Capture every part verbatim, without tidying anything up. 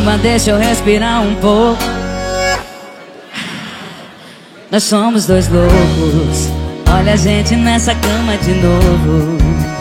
Calma, deixa eu respirar um pouco. Nós somos dois loucos. Olha a gente nessa cama de novo.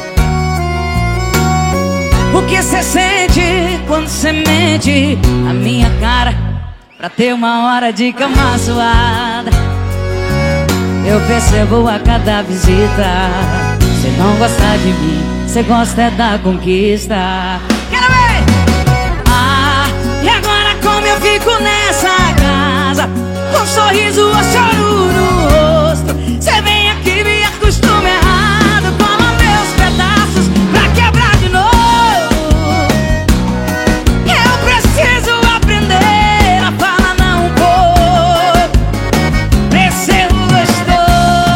O que cê sente quando cê mente a minha cara pra ter uma hora de cama suada? Eu percebo a cada visita. Cê não gosta de mim, cê gosta é da conquista. Quero ver! Ah, e agora como eu fico nessa casa, com um sorriso ou choro no rosto? Cê vem aqui, me acostuma errado, cola meus pedaços pra quebrar de novo. Eu preciso aprender a falar não um pouco, pra ser gostoso.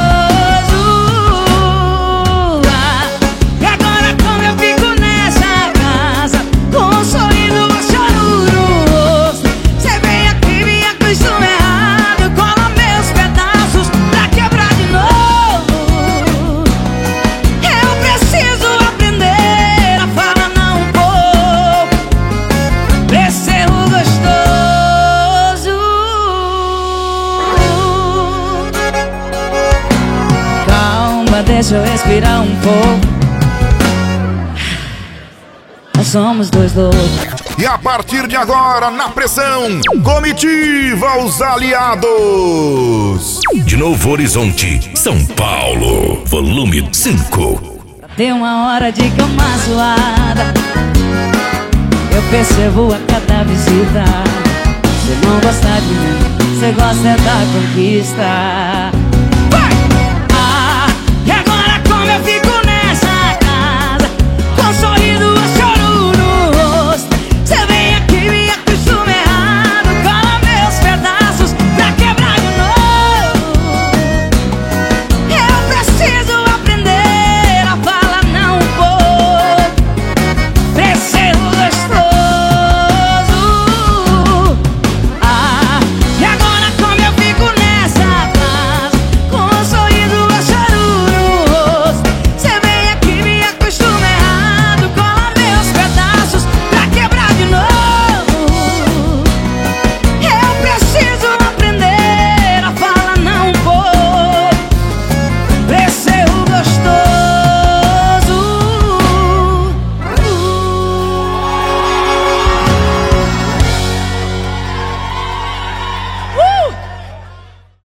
Ah, e agora como eu fico nessa casa, com um sorriso ou choro no rosto? Cê vem aqui, me acostuma errado, cola meus pedaços pra quebrar de novo. Eu preciso aprender a falar não um pouco, pra ser gostoso. Calma, deixa eu respirar um pouco. Nós somos dois loucos. E a partir de agora, na pressão, Comitiva Os Aliados. De Novo Horizonte, São Paulo, volume cinco. Tem uma hora de cama suada. Eu percebo a cada visita. Cê não gosta de mim, cê gosta é da conquista.